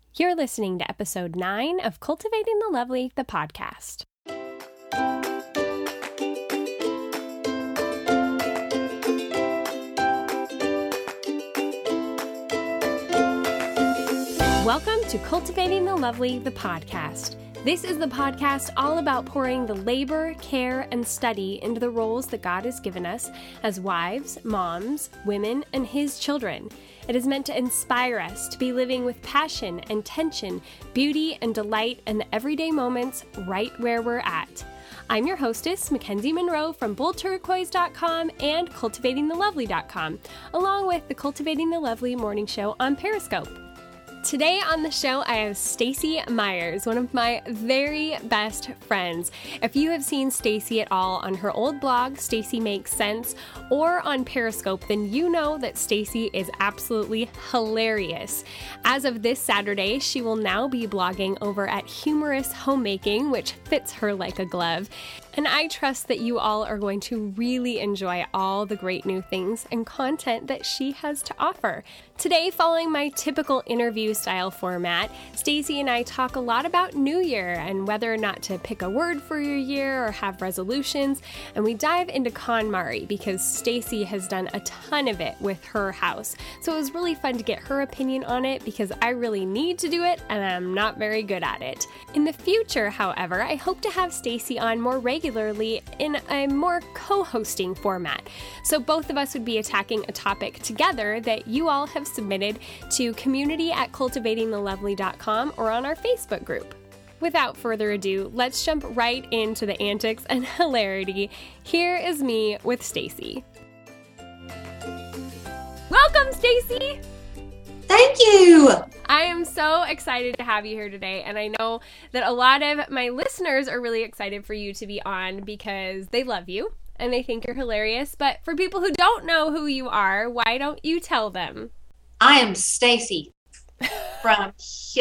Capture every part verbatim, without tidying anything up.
You're listening to episode nine of Cultivating the Lovely, the podcast. Welcome to Cultivating the Lovely, the podcast. This is the podcast all about pouring the labor, care, and study into the roles that God has given us as wives, moms, women, and His children. It is meant to inspire us to be living with passion and tension, beauty and delight in the everyday moments right where we're at. I'm your hostess, Mackenzie Monroe from bold turquoise dot com and cultivating the lovely dot com, along with the Cultivating the Lovely morning show on Periscope. Today on the show, I have Stacy Myers, one of my very best friends. If you have seen Stacy at all on her old blog, Stacy Makes Sense, or on Periscope, then you know that Stacy is absolutely hilarious. As of this Saturday, she will now be blogging over at Humorous Homemaking, which fits her like a glove. And I trust that you all are going to really enjoy all the great new things and content that she has to offer. Today, following my typical interview style format, Stacy and I talk a lot about New Year and whether or not to pick a word for your year or have resolutions. And we dive into KonMari because Stacy has done a ton of it with her house. So it was really fun to get her opinion on it because I really need to do it and I'm not very good at it. In the future, however, I hope to have Stacy on more regularly regularly in a more co-hosting format. So both of us would be attacking a topic together that you all have submitted to community at cultivating the lovely dot com or on our Facebook group. Without further ado, let's jump right into the antics and hilarity. Here is me with Stacy. Welcome, Stacy! Thank you! I am so excited to have you here today, and I know that a lot of my listeners are really excited for you to be on because they love you and they think you're hilarious. But for people who don't know who you are, why don't you tell them? I am Stacy from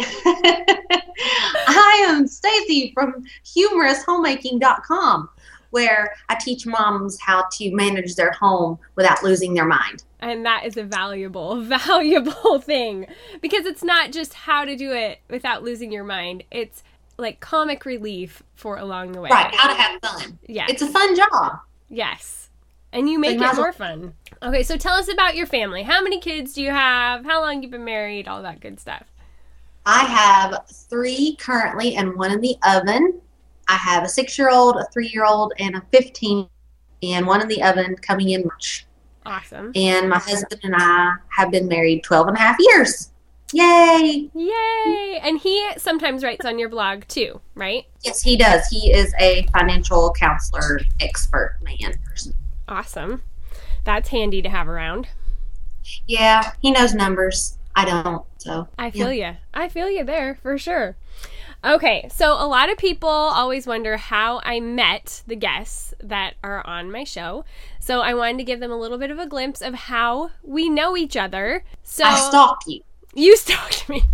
I am Stacy from humorous homemaking dot com, where I teach moms how to manage their home without losing their mind. And that is a valuable, valuable thing because it's not just how to do it without losing your mind. It's like comic relief for along the way. Right, how to have fun. Yeah. It's a fun job. Yes. And you make so it more fun. Okay, so tell us about your family. How many kids do you have? How long you've been married? All that good stuff. I have three currently and one in the oven. I have a six-year-old, a three-year-old, and a fifteen, and one in the oven coming in March. Awesome. And my husband and I have been married twelve and a half years. Yay! Yay! And he sometimes writes on your blog too, right? Yes, he does. He is a financial counselor expert man. Awesome. That's handy to have around. Yeah, he knows numbers. I don't, so. I feel yeah. you. I feel you there for sure. Okay, so a lot of people always wonder how I met the guests that are on my show. So I wanted to give them a little bit of a glimpse of how we know each other. So I stalked you. You stalked me.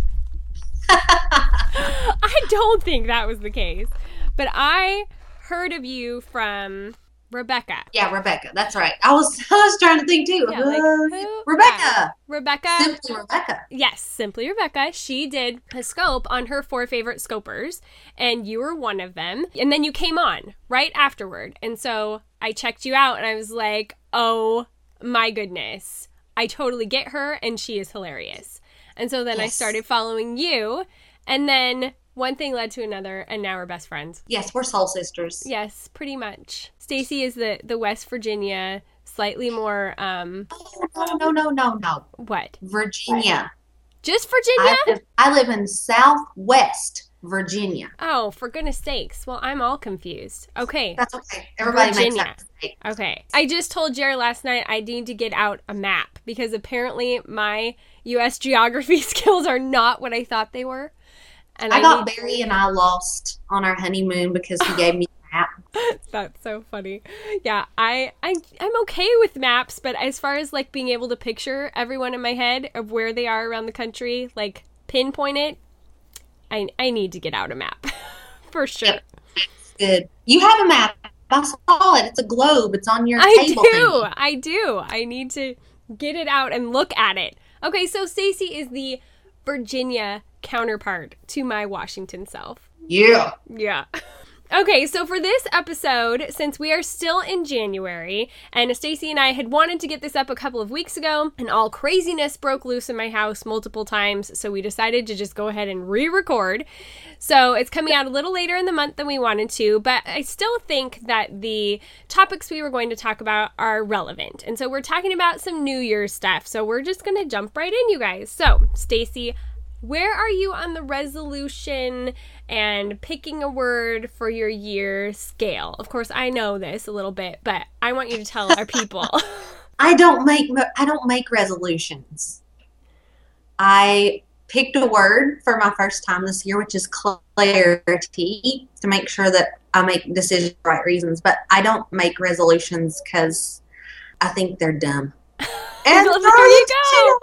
I don't think that was the case. But I heard of you from Rebecca. Yeah, Rebecca. That's right. I was I was trying to think too. Yeah, like, uh, who? Rebecca. Yeah. Rebecca. Simply Rebecca. Yes, Simply Rebecca. She did a scope on her four favorite scopers, and you were one of them. And then you came on right afterward. And so I checked you out, and I was like, oh my goodness. I totally get her, and she is hilarious. And so then yes. I started following you, and then one thing led to another, and now we're best friends. Yes, we're soul sisters. Yes, pretty much. Stacy is the, the West Virginia, slightly more, um... Oh, no, no, no, no. What? Virginia. Just Virginia? I live, I live in Southwest Virginia. Oh, for goodness sakes. Well, I'm all confused. Okay. That's okay. Everybody Virginia. makes that mistake. Okay. I just told Jared last night I need to get out a map because apparently my U S geography skills are not what I thought they were. And I, I got need... Barry and I lost on our honeymoon because he gave me a map. That's so funny. Yeah, I, I, I'm okay with maps, but as far as like being able to picture everyone in my head of where they are around the country, like pinpoint it, I, I need to get out a map for sure. Yep. Good. You have a map. I saw it. It's a globe. It's on your I table. do. Thingy. I do. I need to get it out and look at it. Okay, so Stacy is the Virginia counterpart to my Washington self. Yeah. Yeah. Okay, so for this episode, since we are still in January, and Stacy and I had wanted to get this up a couple of weeks ago, and all craziness broke loose in my house multiple times, so we decided to just go ahead and re-record. So it's coming out a little later in the month than we wanted to, but I still think that the topics we were going to talk about are relevant. And so we're talking about some New Year's stuff, so we're just going to jump right in, you guys. So, Stacy, where are you on the resolution and picking a word for your year scale? Of course, I know this a little bit, but I want you to tell our people. I don't make I don't make resolutions. I picked a word for my first time this year, which is clarity, to make sure that I make decisions for the right reasons. But I don't make resolutions because I think they're dumb. And well, there you go.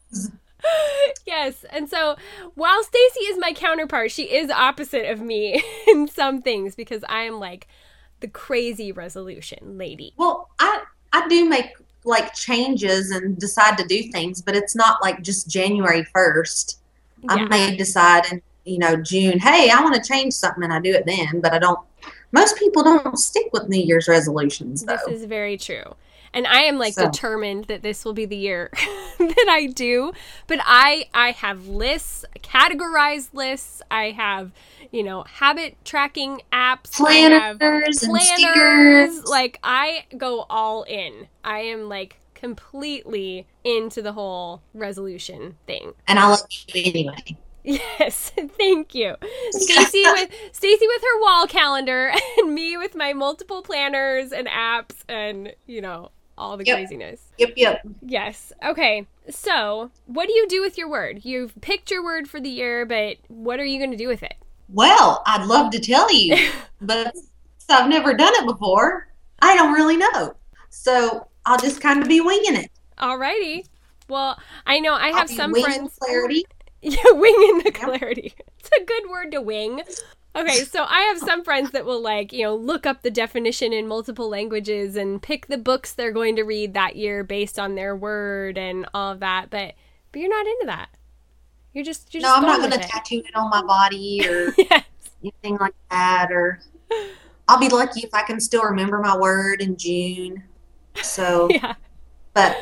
Yes, and so while Stacy is my counterpart, she is opposite of me in some things because I am like the crazy resolution lady. Well, I I do make like changes and decide to do things, but it's not like just January first. Yeah. I may decide in, you know, June, hey, I want to change something, and I do it then, but I don't. Most people don't stick with New Year's resolutions, though. This is very true. And I am like so. determined that this will be the year that I do. But I I have lists, categorized lists. I have, you know, habit tracking apps. Planners, I have planners and planners. stickers. Like, I go all in. I am like completely into the whole resolution thing. And I love you anyway. Yes, thank you. Stacy with Stacy with her wall calendar and me with my multiple planners and apps and, you know, all the yep. craziness. Yep, yep. Yes. Okay. So, what do you do with your word? You've picked your word for the year, but what are you going to do with it? Well, I'd love to tell you, but I've never done it before. I don't really know. So, I'll just kind of be winging it. Alrighty. Well, I know I have some friends. Clarity. Yeah, winging the clarity. It's a good word to wing. Okay, so I have some friends that will, like, you know, look up the definition in multiple languages and pick the books they're going to read that year based on their word and all of that. But but you're not into that. You're just you're no, just I'm not going going to tattoo it on my body or yes. anything like that. Or I'll be lucky if I can still remember my word in June. So, yeah. But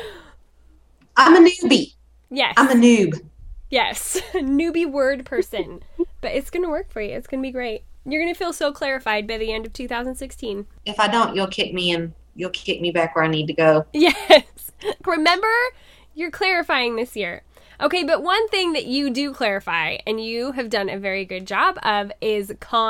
I'm a newbie. Yes. I'm a noob. Yes, newbie word person. But it's going to work for you. It's going to be great. You're going to feel so clarified by the end of two thousand sixteen. If I don't, you'll kick me and you'll kick me back where I need to go. Yes. Remember, you're clarifying this year. Okay, but one thing that you do clarify, and you have done a very good job of, is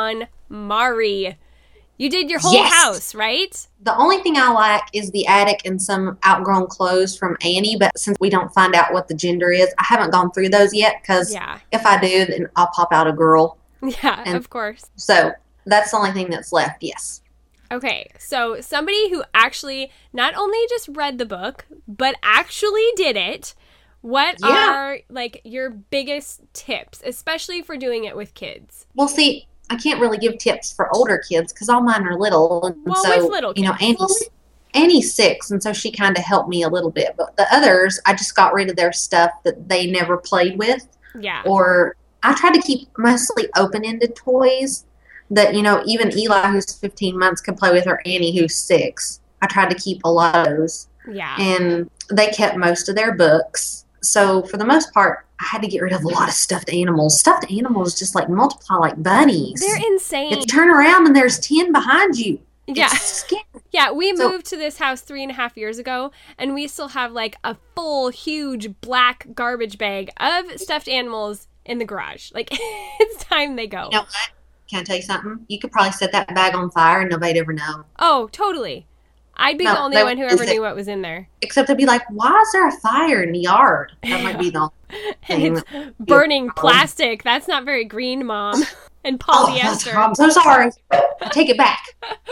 KonMari. You did your whole yes. house, right? The only thing I lack is the attic and some outgrown clothes from Annie, but since we don't find out what the gender is, I haven't gone through those yet, because yeah. if I do, then I'll pop out a girl. Yeah, and of course. So that's the only thing that's left, yes. Okay, so somebody who actually not only just read the book, but actually did it, what yeah. are, like, your biggest tips, especially for doing it with kids? Well, see, I can't really give tips for older kids because all mine are little. And well, so, with little kids. You know, Annie's, Annie's six, and so she kind of helped me a little bit. But the others, I just got rid of their stuff that they never played with. Yeah. Or I tried to keep mostly open-ended toys that, you know, even Eli, who's fifteen months, could play with, or Annie, who's six. I tried to keep a lot of those. Yeah. And they kept most of their books. So for the most part, I had to get rid of a lot of stuffed animals. Stuffed animals just like multiply like bunnies. They're insane. You turn around and there's ten behind you. Yeah. It's scary. Yeah, we So- moved to this house three and a half years ago, and we still have like a full, huge black garbage bag of stuffed animals in the garage. Like, it's time they go. You know what? Can I tell you something? You could probably set that bag on fire and nobody'd ever know. Oh, totally. I'd be No, the only they- one who ever is it- knew what was in there. Except they'd be like, why is there a fire in the yard? That might be the only And thing. it's burning plastic. That's not very green, Mom. And Oh, that's- polyester. I'm so sorry. I take it back.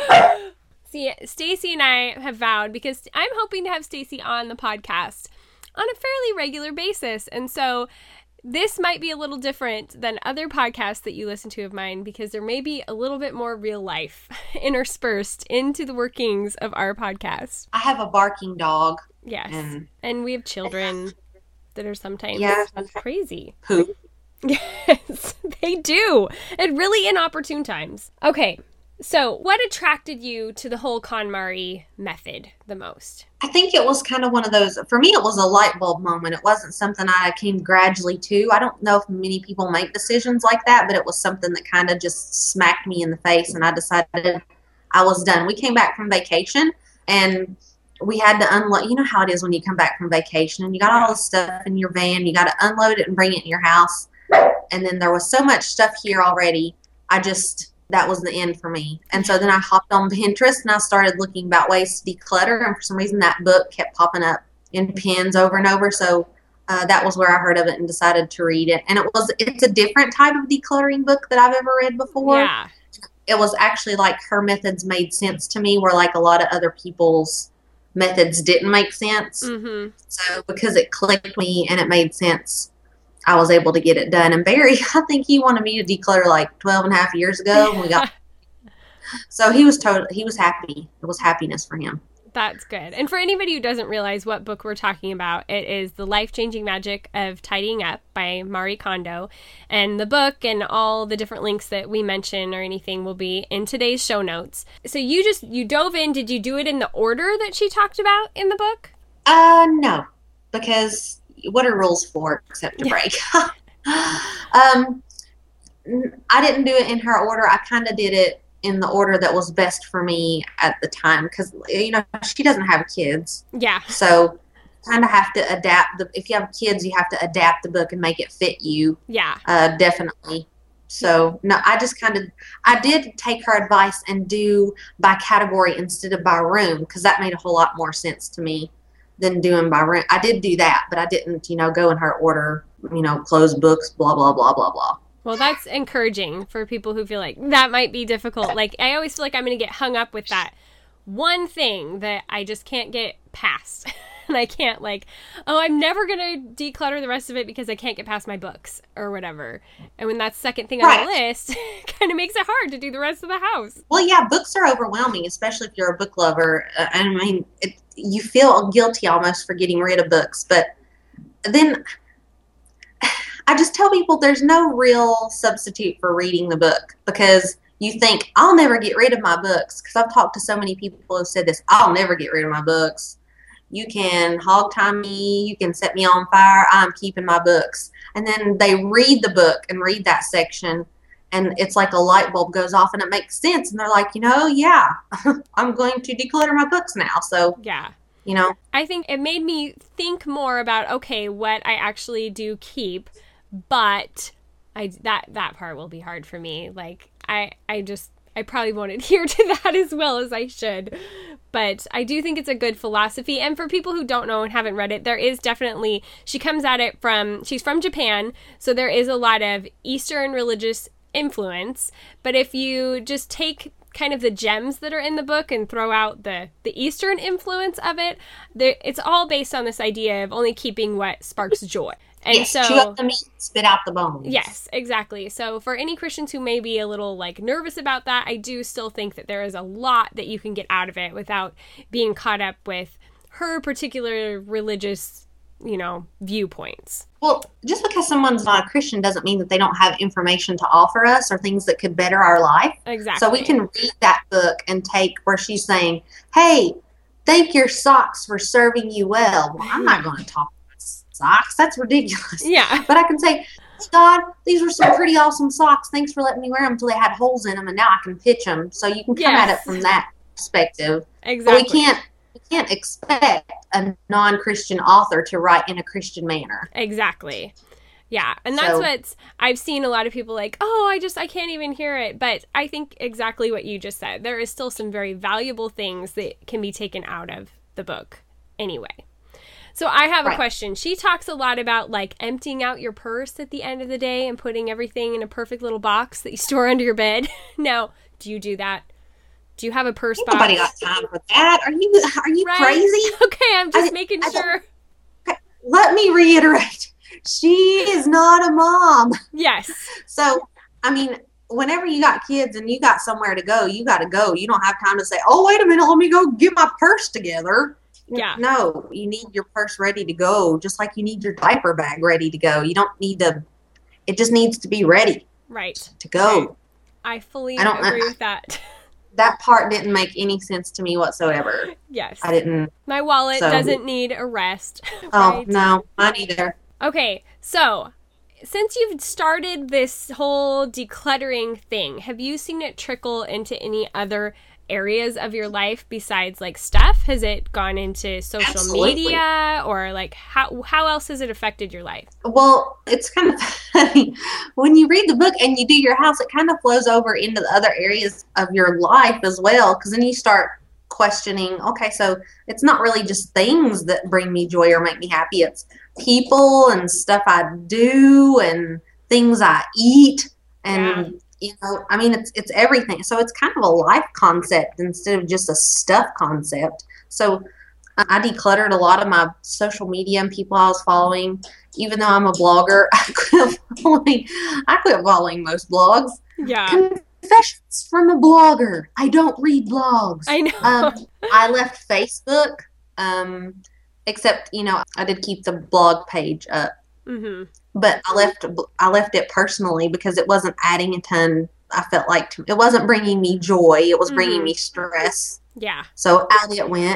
See, Stacy and I have vowed, because I'm hoping to have Stacy on the podcast on a fairly regular basis. And so this might be a little different than other podcasts that you listen to of mine, because there may be a little bit more real life interspersed into the workings of our podcast. I have a barking dog. Yes. And And we have children that are sometimes Yeah. crazy. Who? Yes, they do. At really inopportune times. Okay, so what attracted you to the whole KonMari method the most? I think it was kind of one of those, for me, it was a light bulb moment. It wasn't something I came gradually to. I don't know if many people make decisions like that, but it was something that kind of just smacked me in the face, and I decided I was done. We came back from vacation, and we had to unload. You know how it is when you come back from vacation, and you got all this stuff in your van. You got to unload it and bring it in your house. And then there was so much stuff here already. I just... that was the end for me. And so then I hopped on Pinterest and I started looking about ways to declutter. And for some reason that book kept popping up in pins over and over. So uh, that was where I heard of it and decided to read it. And it was, it's a different type of decluttering book that I've ever read before. Yeah. It was actually like her methods made sense to me, where like a lot of other people's methods didn't make sense. Mm-hmm. So because it clicked me and it made sense, I was able to get it done. And Barry, I think he wanted me to declutter like twelve and a half years ago when we got, so he was totally, he was happy. It was happiness for him. That's good. And for anybody who doesn't realize what book we're talking about, it is The Life-Changing Magic of Tidying Up by Marie Kondo. And the book and all the different links that we mention or anything will be in today's show notes. So you just, you dove in. Did you do it in the order that she talked about in the book? Uh, no, because what are rules for except to break? um, I didn't do it in her order. I kind of did it in the order that was best for me at the time, because, you know, she doesn't have kids. Yeah. So kind of have to adapt. The, if you have kids, you have to adapt the book and make it fit you. Yeah. Uh, definitely. So, no, I just kind of, I did take her advice and do by category instead of by room, because that made a whole lot more sense to me than doing by room. I did do that, but I didn't, you know, go in her order, you know, close books, blah, blah, blah, blah, blah. Well, that's encouraging for people who feel like that might be difficult. Like, I always feel like I'm going to get hung up with that one thing that I just can't get past. And I can't, like, oh, I'm never going to declutter the rest of it because I can't get past my books or whatever. And when that's second thing right. on the list, it kind of makes it hard to do the rest of the house. Well, yeah, books are overwhelming, especially if you're a book lover. Uh, I mean, it, you feel guilty almost for getting rid of books. But then I just tell people there's no real substitute for reading the book, because you think, I'll never get rid of my books. Because I've talked to so many people who have said this, I'll never get rid of my books. You can hog tie me, you can set me on fire, I'm keeping my books. And then they read the book and read that section, and it's like a light bulb goes off and it makes sense. And they're like, you know, yeah, I'm going to declutter my books now. So, yeah. You know, I think it made me think more about, okay, what I actually do keep, but I, that, that part will be hard for me. Like, I, I just, I probably won't adhere to that as well as I should. But I do think it's a good philosophy. And for people who don't know and haven't read it, there is definitely, she comes at it from, she's from Japan, so there is a lot of Eastern religious influence. But if you just take kind of the gems that are in the book and throw out the, the Eastern influence of it, there, it's all based on this idea of only keeping what sparks joy. And yes, so, chew up the meat, spit out the bones. Yes, exactly. So for any Christians who may be a little like nervous about that, I do still think that there is a lot that you can get out of it without being caught up with her particular religious, you know, viewpoints. Well, just because someone's not a Christian doesn't mean that they don't have information to offer us or things that could better our life. Exactly. So we can read that book and take where she's saying, hey, thank your socks for serving you well. Well, I'm not going to talk socks. That's ridiculous. Yeah. But I can say, God, these were some pretty awesome socks. Thanks for letting me wear them until they had holes in them, and now I can pitch them. So you can come Yes. at it from that perspective. Exactly. But we can't we can't expect a non-Christian author to write in a Christian manner. Exactly. Yeah. And that's So- what I've seen a lot of people like, oh, I just, I can't even hear it. But I think exactly what you just said. There is still some very valuable things that can be taken out of the book anyway. So I have a Right. question. She talks a lot about like emptying out your purse at the end of the day and putting everything in a perfect little box that you store under your bed. Now, do you do that? Do you have a purse box? Nobody got time for that. Are you are you Right? crazy? Okay, I'm just I- making I don't- sure. Let me reiterate. She is not a mom. Yes. So, I mean, whenever you got kids and you got somewhere to go, you got to go. You don't have time to say, oh, wait a minute, let me go get my purse together. Yeah. No, you need your purse ready to go, just like you need your diaper bag ready to go. You don't need to it just needs to be ready. Right. To go. Okay. I fully I don't, agree I, with that. That part didn't make any sense to me whatsoever. Yes. I didn't. My wallet so. doesn't need a rest. Oh, right? no, mine either. Okay, so since you've started this whole decluttering thing, have you seen it trickle into any other areas of your life besides like stuff? Has it gone into social Absolutely. media, or like how how else has it affected your life? Well, it's kind of funny. When you read the book and you do your house, it kind of flows over into the other areas of your life as well, because then you start questioning, okay, so it's not really just things that bring me joy or make me happy. It's people and stuff I do and things I eat. And Yeah. you know, I mean, it's it's everything. So it's kind of a life concept instead of just a stuff concept. So I decluttered a lot of my social media and people I was following. Even though I'm a blogger, I quit following, I quit following most blogs. Yeah. Confessions from a blogger. I don't read blogs. I know. Um, I left Facebook, um, except, you know, I did keep the blog page up. Mm-hmm. But I left I left it personally because it wasn't adding a ton. I felt like to, it wasn't bringing me joy. It was bringing Mhm. me stress. Yeah. So out it went.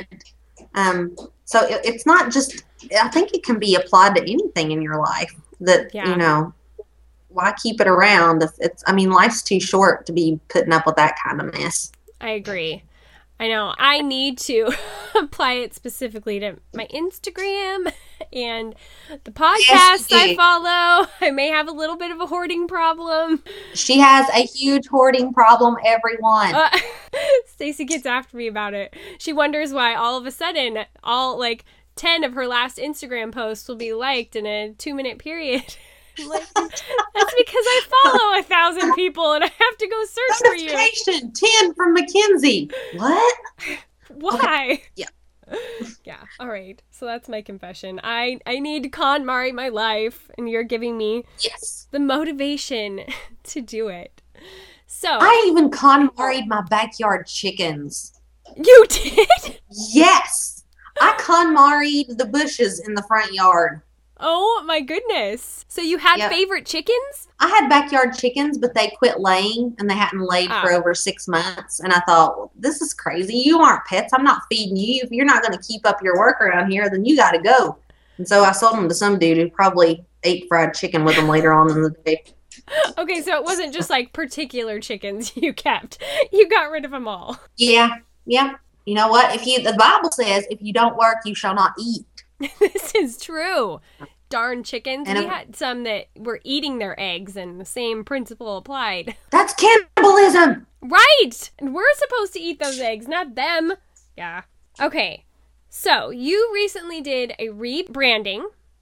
Um, so it, it's not just. I think it can be applied to anything in your life. That Yeah. you know, why keep it around if it's? I mean, life's too short to be putting up with that kind of mess. I agree. I know. I need to apply it specifically to my Instagram and the podcasts Yes, you I do. follow. I may have a little bit of a hoarding problem. She has a huge hoarding problem. Everyone. Uh, Stacy gets after me about it. She wonders why all of a sudden all like ten of her last Instagram posts will be liked in a two minute period. I'm like, that's because I follow a thousand people and I have to go search for you. Notification ten from Mackenzie. What? Why? Yeah. Yeah. All right. So that's my confession. I, I need to KonMari my life, and you're giving me Yes. the motivation to do it. So I even KonMari'd my backyard chickens. you did? Yes. I KonMari'd the bushes in the front yard. Oh my goodness. So you had Yep. favorite chickens? I had backyard chickens, but they quit laying and they hadn't laid Ah. for over six months. And I thought, well, this is crazy. You aren't pets. I'm not feeding you. If you're not going to keep up your work around here, then you got to go. And so I sold them to some dude who probably ate fried chicken with them later on in the day. Okay, so it wasn't just like particular chickens you kept. You got rid of them all. Yeah. Yeah. You know what? If you, the Bible says, if you don't work, you shall not eat. This is true. Darn chickens. And we if- had some that were eating their eggs, and the same principle applied. That's cannibalism. Right! And we're supposed to eat those eggs, not them. Yeah. Okay. So, you recently did a rebranding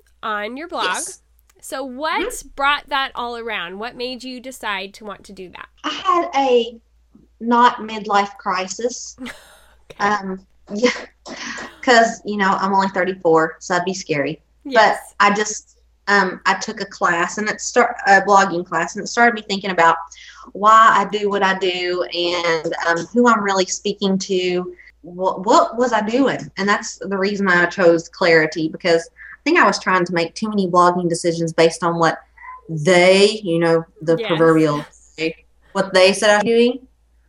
on your blog. Yes. So, what brought that all around? What made you decide to want to do that? I had a not midlife crisis. Okay. Um, yeah, because you know I'm only thirty-four, so that'd be scary. Yes. But I just um, I took a class and it start a blogging class, and it started me thinking about why I do what I do and um, who I'm really speaking to. What, what was I doing? And that's the reason I chose clarity, because I think I was trying to make too many blogging decisions based on what they, you know, the Yes. proverbial, what they said I was doing.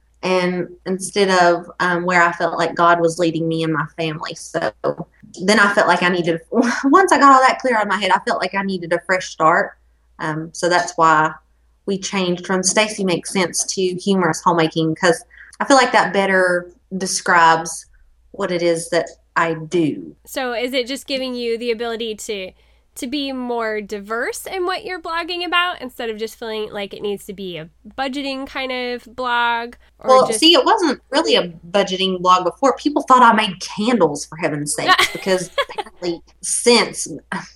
And instead of um, where I felt like God was leading me and my family. So then I felt like I needed, once I got all that clear out of my head, I felt like I needed a fresh start. Um, so that's why we changed from Stacy Makes Sense to Humorous Homemaking, because I feel like that better describes what it is that I do. So, is it just giving you the ability to to be more diverse in what you're blogging about, instead of just feeling like it needs to be a budgeting kind of blog? Or Well, just... see, it wasn't really a budgeting blog before. People thought I made candles, for heaven's sake, because apparently since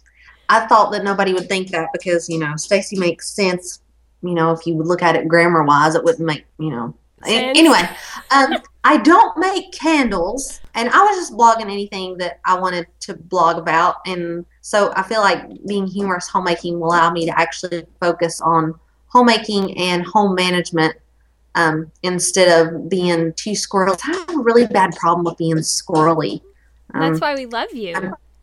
I thought that nobody would think that, because, you know, Stacy Makes Sense, you know, if you would look at it grammar-wise, it wouldn't make, you know. Sense. Anyway, um, I don't make candles, and I was just blogging anything that I wanted to blog about, and so I feel like being humorous homemaking will allow me to actually focus on homemaking and home management um, instead of being too squirrely. I have a really bad problem with being squirrely. Um, That's why we love you. I'm-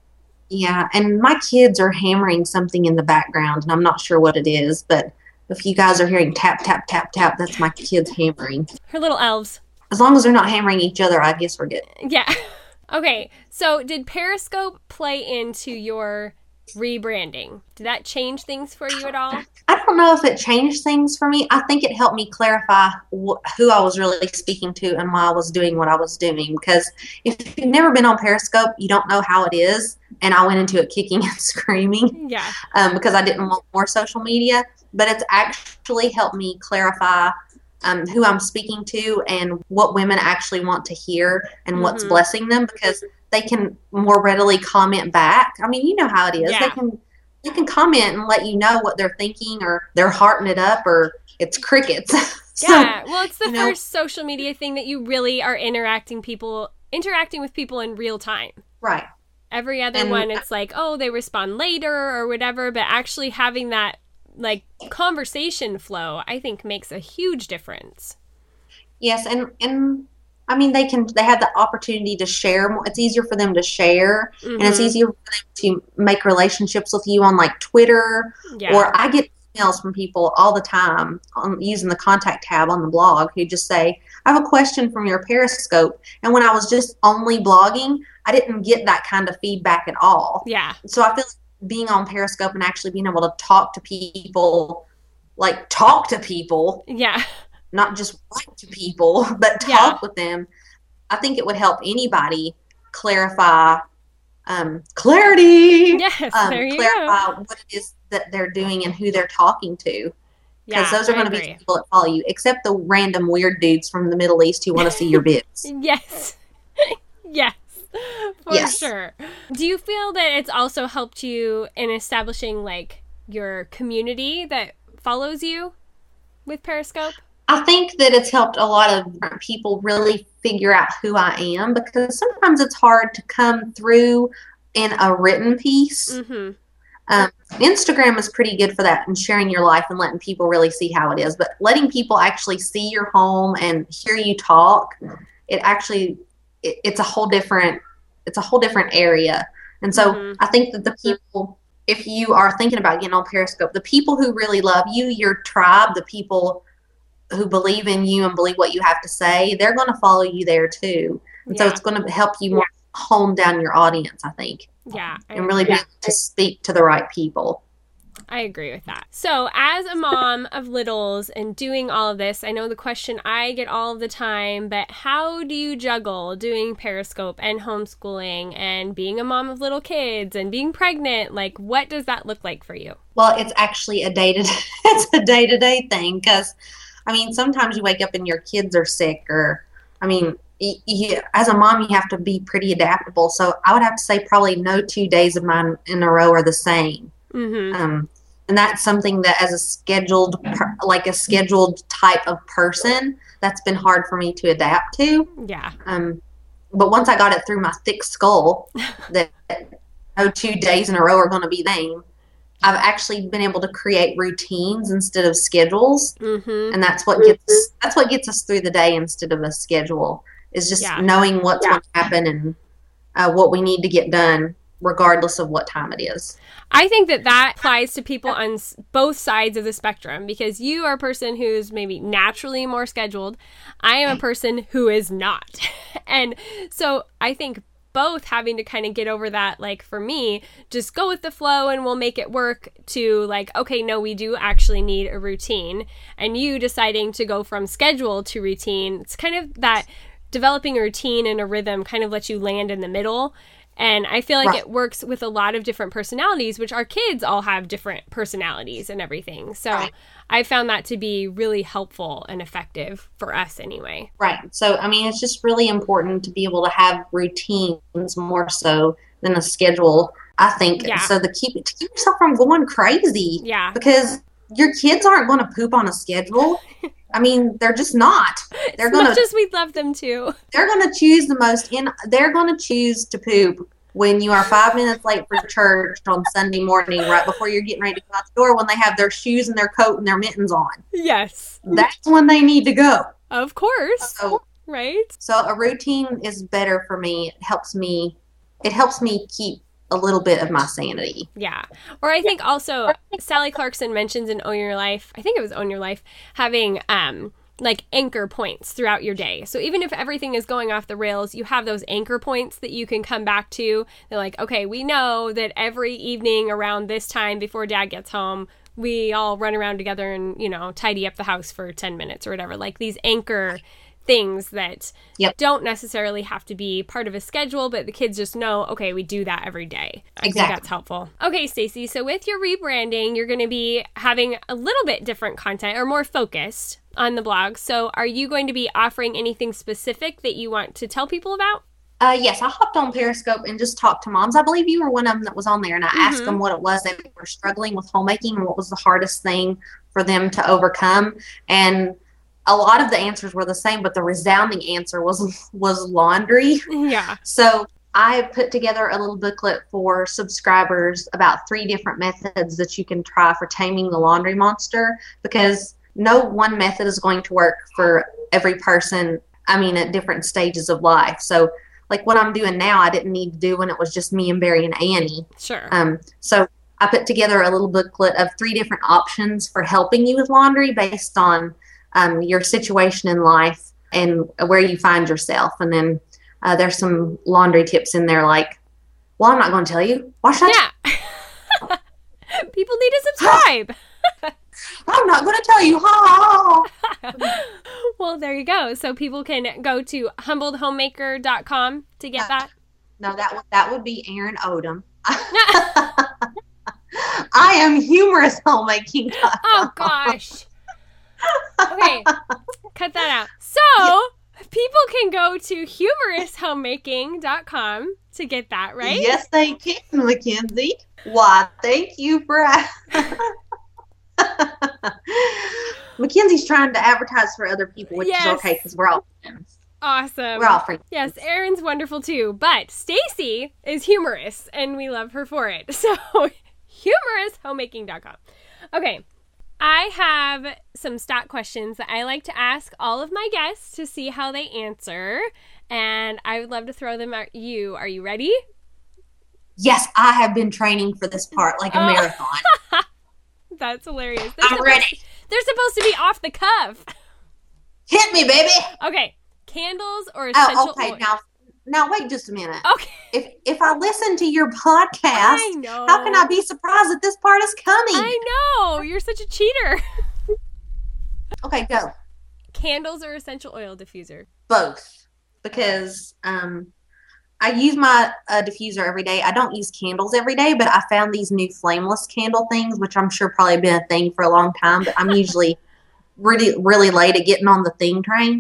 Yeah, and my kids are hammering something in the background, and I'm not sure what it is, but if you guys are hearing tap, tap, tap, tap, that's my kids hammering. Her little elves. As long as they're not hammering each other, I guess we're good. Yeah. Okay, so did Periscope play into your rebranding? Did that change things for you at all? I don't know if it changed things for me. I think it helped me clarify wh- who I was really speaking to and why I was doing what I was doing. Because if you've never been on Periscope, you don't know how it is. And I went into it kicking and screaming. Yeah. Um, because I didn't want more social media. But it's actually helped me clarify um, who I'm speaking to and what women actually want to hear and mm-hmm. what's blessing them, because they can more readily comment back. I mean, you know how it is. Yeah. They can they can comment and let you know what they're thinking, or they're hearting it up, or it's crickets. So, yeah, well, it's the you first know, social media thing that you really are interacting people interacting with people in real time. Right. Every other and, one, it's like, oh, they respond later or whatever, but actually having that like conversation flow, I think makes a huge difference. Yes, and and I mean they can they have the opportunity to share more. It's easier for them to share, mm-hmm. and it's easier for them to make relationships with you on like Twitter. Yeah. Or I get emails from people all the time on using the contact tab on the blog who just say, I have a question from your Periscope. And when I was just only blogging, I didn't get that kind of feedback at all. Yeah. So I feel like being on Periscope and actually being able to talk to people, like talk to people. Yeah. Not just write to people, but talk yeah. with them. I think it would help anybody clarify, um, clarity. Yes, um, there you clarify go. what it is that they're doing and who they're talking to. Because yeah, those are going to be people that follow you, except the random weird dudes from the Middle East who want to see your bits. Yes. Yes. For yes. sure. Do you feel that it's also helped you in establishing like your community that follows you with Periscope? I think that it's helped a lot of different people really figure out who I am, because sometimes it's hard to come through in a written piece. Mm-hmm. Um, Instagram is pretty good for that and sharing your life and letting people really see how it is. But letting people actually see your home and hear you talk, it actually it, it's a whole different it's a whole different area. And so mm-hmm. I think that the people, if you are thinking about getting on Periscope, the people who really love you, your tribe, the people who believe in you and believe what you have to say, they're going to follow you there too. And yeah. so it's going to help you more hone down your audience, I think. Yeah. I and really be able to speak to the right people. I agree with that. So as a mom of littles and doing all of this, I know the question I get all of the time, but how do you juggle doing Periscope and homeschooling and being a mom of little kids and being pregnant? Like, what does that look like for you? Well, it's actually a day-to-day, it's a day-to-day thing, because I mean, sometimes you wake up and your kids are sick, or, I mean, you, you, as a mom, you have to be pretty adaptable. So I would have to say probably no two days of mine in a row are the same. Mm-hmm. Um, and that's something that as a scheduled, like a scheduled type of person, that's been hard for me to adapt to. Yeah. Um, but once I got it through my thick skull that no two days in a row are going to be the same, I've actually been able to create routines instead of schedules, mm-hmm. and that's what gets us, that's what gets us through the day instead of a schedule. Is just yeah. knowing what's yeah. going to happen and uh, what we need to get done, regardless of what time it is. I think that that applies to people on both sides of the spectrum, because you are a person who's maybe naturally more scheduled. I am a person who is not, and so I think both having to kind of get over that, like for me, just go with the flow and we'll make it work, to like, okay, no, we do actually need a routine. And you deciding to go from schedule to routine, it's kind of that developing a routine and a rhythm kind of lets you land in the middle. And I feel like right. it works with a lot of different personalities, which our kids all have different personalities and everything. So right. I found that to be really helpful and effective for us anyway. Right. So, I mean, it's just really important to be able to have routines more so than a schedule, I think. Yeah. So to keep, to keep yourself from going crazy. Yeah. Because your kids aren't going to poop on a schedule. I mean, they're just not. They're as gonna, much as we'd love them to. They're going to choose the most, in. they're going to choose to poop when you are five minutes late for church on Sunday morning, right before you're getting ready to go out the door, when they have their shoes and their coat and their mittens on. Yes. That's when they need to go. Of course. So, right? So a routine is better for me. It helps me, it helps me keep a little bit of my sanity. Yeah. Or I think also Sally Clarkson mentions in Own Your Life, I think it was Own Your Life, having um like anchor points throughout your day. So even if everything is going off the rails, you have those anchor points that you can come back to. They're like, okay, we know that every evening around this time before Dad gets home, we all run around together and, you know, tidy up the house for ten minutes or whatever. Like these anchor things that yep. don't necessarily have to be part of a schedule, but the kids just know, okay, we do that every day. I exactly. think that's helpful. Okay, Stacey, so with your rebranding, you're going to be having a little bit different content or more focused on the blog. So are you going to be offering anything specific that you want to tell people about? Uh, yes, I hopped on Periscope and just talked to moms. I believe you were one of them that was on there, and I mm-hmm. asked them what it was they were struggling with homemaking and what was the hardest thing for them to overcome. And a lot of the answers were the same, but the resounding answer was was laundry. Yeah. So I put together a little booklet for subscribers about three different methods that you can try for taming the laundry monster, because no one method is going to work for every person, I mean, at different stages of life. So like what I'm doing now, I didn't need to do when it was just me and Barry and Annie. Sure. Um. So I put together a little booklet of three different options for helping you with laundry based on Um, your situation in life and where you find yourself. And then uh, there's some laundry tips in there like, well, I'm not going to tell you. Wash that. Yeah. People need to subscribe. I'm not going to tell you. Ha, ha, ha. Well, there you go. So people can go to humbled homemaker dot com to get that. No, that would, that would be Erin Odom. I am humorous homemaking. Oh, gosh. Okay, cut that out. So, people can go to humorous homemaking dot com to get that, right? Yes, they can, Mackenzie. Why, thank you for Mackenzie's trying to advertise for other people, which yes. is okay because we're all friends. Awesome. We're all friends. Yes, Erin's wonderful too, but Stacey is humorous, and we love her for it. So, humorous homemaking dot com. Okay. I have some stock questions that I like to ask all of my guests to see how they answer, and I would love to throw them at you. Are you ready? Yes, I have been training for this part like a oh. marathon. That's hilarious. They're I'm ready. To, they're supposed to be off the cuff. Hit me, baby. Okay. Candles or essential oh, okay. oil? Now, now wait just a minute. Okay. If if I listen to your podcast, I know. How can I be surprised that this part is coming? I know. You're such a cheater. Okay, go. Candles or essential oil diffuser? Both. Because um, I use my uh, diffuser every day. I don't use candles every day, but I found these new flameless candle things, which I'm sure probably been a thing for a long time, but I'm usually really, really late at getting on the thing train.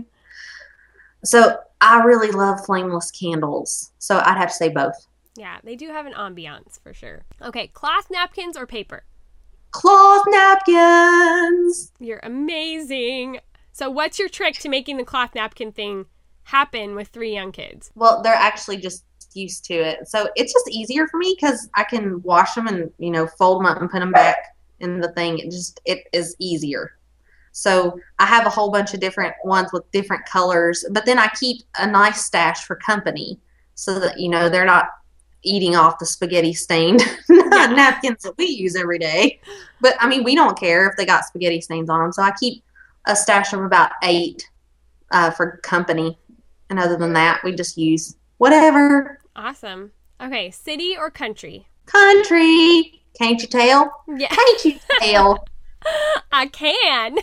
So I really love flameless candles. So I'd have to say both. Yeah, they do have an ambiance for sure. Okay, cloth napkins or paper? Cloth napkins. You're amazing. So what's your trick to making the cloth napkin thing happen with three young kids? Well, they're actually just used to it. So it's just easier for me because I can wash them and, you know, fold them up and put them back in the thing. It just, it is easier. So I have a whole bunch of different ones with different colors, but then I keep a nice stash for company so that, you know, they're not eating off the spaghetti stained napkins that we use every day. But I mean, we don't care if they got spaghetti stains on them. So I keep a stash of about eight uh, for company. And other than that, we just use whatever. Awesome. Okay. City or country? Country. Can't you tell? Yeah. Can't you tell? I can.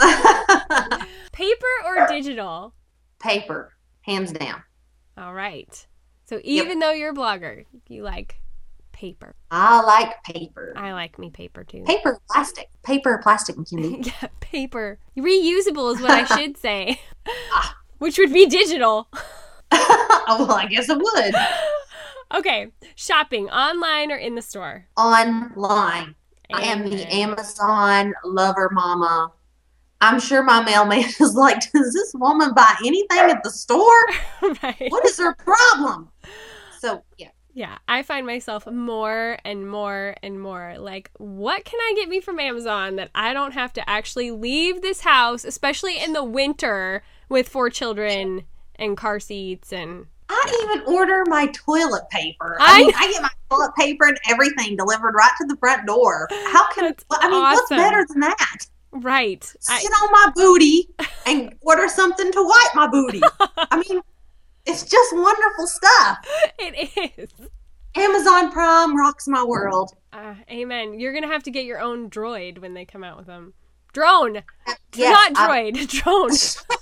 Paper or digital? Paper, hands down. All right. So even yep. though you're a blogger, you like paper. I like paper. I like me paper too. Paper, plastic. Paper, plastic, Mackenzie. Yeah, paper. Reusable is what I should say. Ah. Which would be digital. Oh, well, I guess it would. Okay. Shopping, online or in the store? Online. I am the Amazon lover mama. I'm sure my mailman is like, does this woman buy anything at the store? Right. What is her problem? So, yeah. Yeah, I find myself more and more and more like, what can I get me from Amazon that I don't have to actually leave this house, especially in the winter with four children and car seats and I even order my toilet paper. I I mean, I get my toilet paper and everything delivered right to the front door. How can, That's I mean, what's awesome. better than that? Right. I, Sit on my booty and order something to wipe my booty. I mean, it's just wonderful stuff. it is. Amazon Prime rocks my world. Uh, amen. You're going to have to get your own droid when they come out with them. Drone. Yes, Not I- droid. Drone.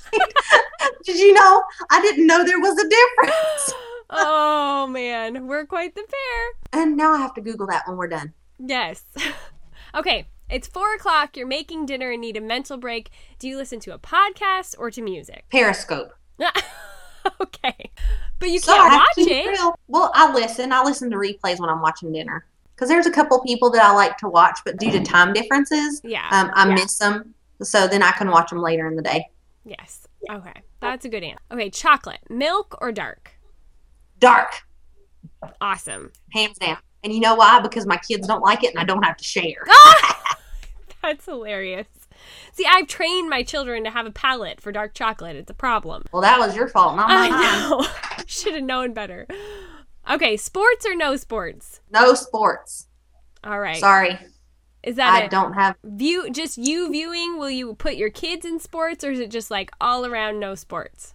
Did you know? I didn't know there was a difference. Oh, man. We're quite the pair. And now I have to Google that when we're done. Yes. Okay. It's four o'clock. You're making dinner and need a mental break. Do you listen to a podcast or to music? Periscope. Okay. But you So can't I have watch to be it. real. Well, I listen. I listen to replays when I'm watching dinner. Because there's a couple people that I like to watch, but due to time differences, Yeah. um, I Yeah. miss them. So then I can watch them later in the day. Yes. Okay. That's a good answer. Okay. Chocolate. Milk or dark? Dark, Awesome. hands down. And you know why? Because my kids don't like it and I don't have to share. That's hilarious. See, I've trained my children to have a palate for dark chocolate. It's a problem. Well, that was your fault, not I mine. know. Should have known better. Okay, sports or no sports? No sports. All right. Sorry. Is that I a don't have. view? Just you viewing? Will you put your kids in sports, or is it just like all around no sports?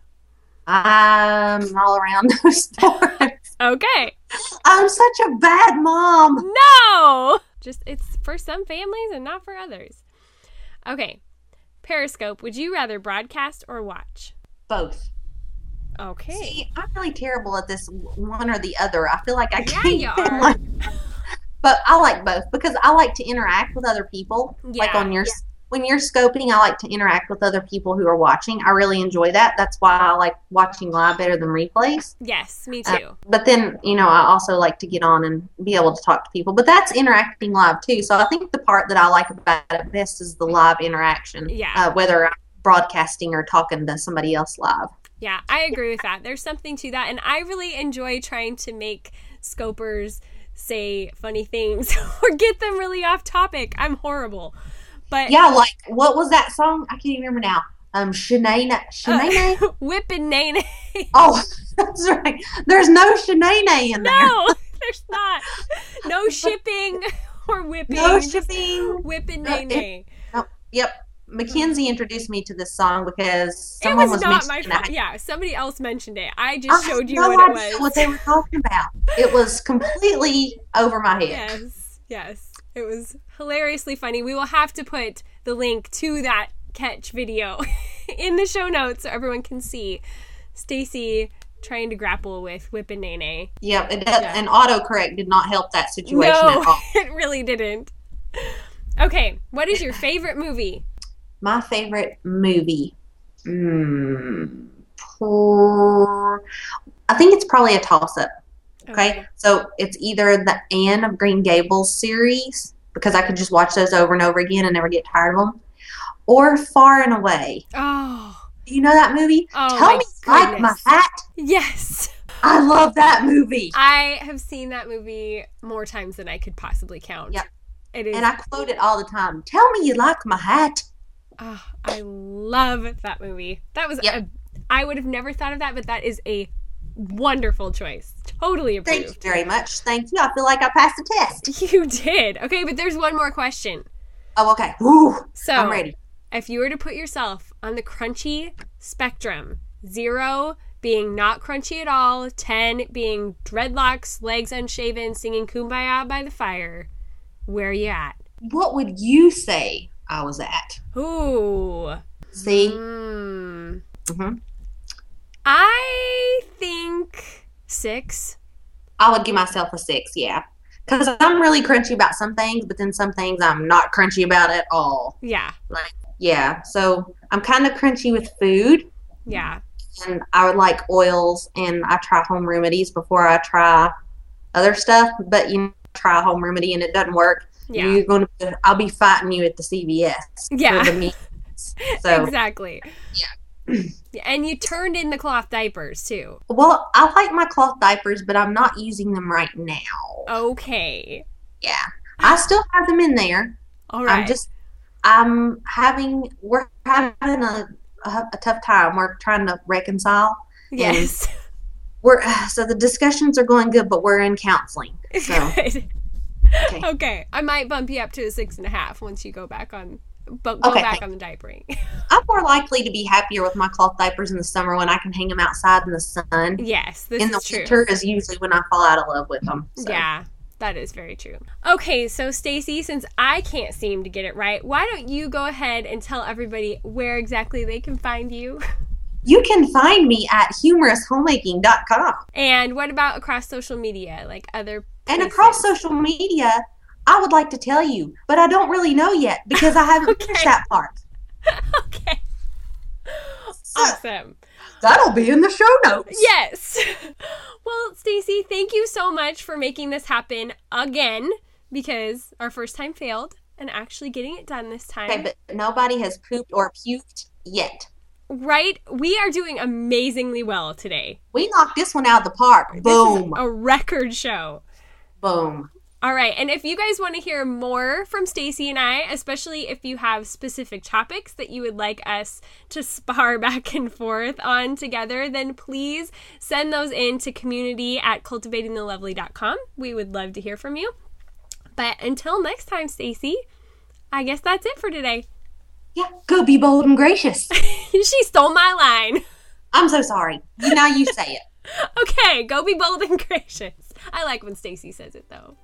I'm all around no sports. Okay. I'm such a bad mom. No. Just it's for some families and not for others. Okay. Periscope. Would you rather broadcast or watch? Both. Okay. See, I'm really terrible at this one or the other. I feel like I Yeah, can't. you pick are. one. But I like both because I like to interact with other people. Like Yeah. on your when you're scoping, I like to interact with other people who are watching. I really enjoy that. That's why I like watching live better than replays. Yes, me Uh, too. but then, you know, I also like to get on and be able to talk to people. But that's interacting live too. So I think the part that I like about it best is the live interaction. Yeah. Uh, whether I'm broadcasting or talking to somebody else live. Yeah, I agree with that. There's something to that. And I really enjoy trying to make scopers say funny things or get them really off topic. I'm horrible. But Yeah, like, what was that song? I can't even remember now. Um, Shanae, Shanae? uh, whipping Nene. Oh, that's right. There's no Shanae in there. No, there's not. No shipping or whipping. No shipping. Whipping No, Nene. Oh, yep. Mackenzie introduced me to this song because It someone was was, not my mentioning fault. it. Yeah, somebody else mentioned it. I I just had showed you no what it idea was. what they were talking about. It was completely over my head. Yes, yes. It was hilariously funny. We will have to put the link to that catch video in the show notes so everyone can see Stacy trying to grapple with Whip and Nene. Yep, it does, Yeah. and autocorrect did not help that situation No, at all. it really didn't. Okay, what is your favorite movie? My favorite movie. Mm, poor. I think it's probably a toss-up. Okay, so it's either the Anne of Green Gables series, because I could just watch those over and over again and never get tired of them, or Far and Away. Oh, Do you know that movie? Oh, Tell my me you like my goodness. hat. yes. I love that movie. I have seen that movie more times than I could possibly count. Yep. It is. And I quote it all the time. Tell me you like my hat. Oh, I love that movie. That was Yep. a, I would have never thought of that, but that is a wonderful choice. Totally Thank you approved. very much. Thank you. I feel like I passed the test. You did. Okay, but there's one more question. Oh, okay. Woo, So, I'm ready. if you were to put yourself on the crunchy spectrum, zero being not crunchy at all, ten being dreadlocks, legs unshaven, singing Kumbaya by the fire, where are you at? What would you say I was at? Ooh. See? Hmm. hmm I think six. I would give myself a six, yeah. Because I'm really crunchy about some things, but then some things I'm not crunchy about at all. Yeah. Like, yeah. So I'm kind of crunchy with food, Yeah. and I would like oils, and I try home remedies before I try other stuff. But you know, try a home remedy and it doesn't work. Yeah. You're going to. I'll be fighting you at the C V S. Yeah. For the meats. So Exactly. Yeah. Yeah, and you turned in the cloth diapers too. well, I like my cloth diapers, but I'm not using them right now. Okay. Yeah, I still have them in there. All right. I'm just, I'm having, we're having a, a, a tough time. We're trying to reconcile. yes. we're so the discussions are going good, but we're in counseling. So Good. Okay. Okay. I might bump you up to a six and a half once you go back on, but go Okay. back on the diapering. I'm more likely to be happier with my cloth diapers in the summer when I can hang them outside in the sun. Yes, this in the is true. winter is usually when I fall out of love with them. So. Yeah, that is very true. Okay, so Stacy, since I can't seem to get it right, why don't you go ahead and tell everybody where exactly they can find you? You can find me at humorous homemaking dot com. And what about across social media, like other And places? across social media, I would like to tell you, but I don't really know yet because I haven't Okay. finished that part. Okay. So, Awesome. that'll be in the show notes. Yes. Well, Stacy, thank you so much for making this happen again, because our first time failed and actually getting it done this time. Okay, but nobody has pooped or puked yet. Right? We are doing amazingly well today. We knocked this one out of the park. This Boom. is a record show. Boom. All right, and if you guys want to hear more from Stacy and I, especially if you have specific topics that you would like us to spar back and forth on together, then please send those in to community at cultivating the lovely dot com. We would love to hear from you. But until next time, Stacy, I guess that's it for today. Yeah, go be bold and gracious. She stole my line. I'm so sorry. Now you say it. Okay, go be bold and gracious. I like when Stacy says it, though.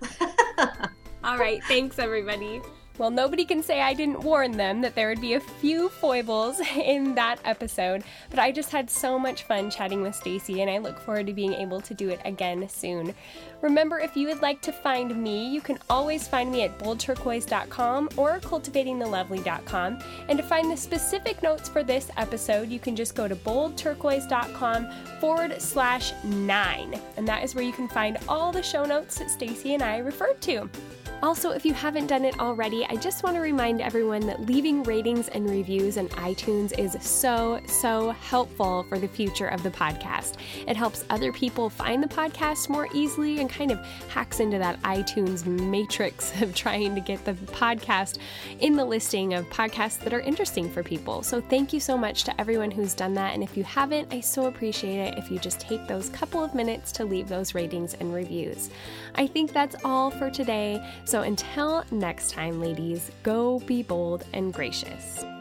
All right, thanks, everybody. Well, nobody can say I didn't warn them that there would be a few foibles in that episode, but I just had so much fun chatting with Stacy, and I look forward to being able to do it again soon. Remember, if you would like to find me, you can always find me at bold turquoise dot com or cultivating the lovely dot com. And to find the specific notes for this episode, you can just go to bold turquoise dot com forward slash nine. And that is where you can find all the show notes that Stacy and I referred to. Also, if you haven't done it already, I just want to remind everyone that leaving ratings and reviews on iTunes is so, so helpful for the future of the podcast. It helps other people find the podcast more easily and kind of hacks into that iTunes matrix of trying to get the podcast in the listing of podcasts that are interesting for people. So thank you so much to everyone who's done that. And if you haven't, I so appreciate it if you just take those couple of minutes to leave those ratings and reviews. I think that's all for today. So until next time, ladies, go be bold and gracious.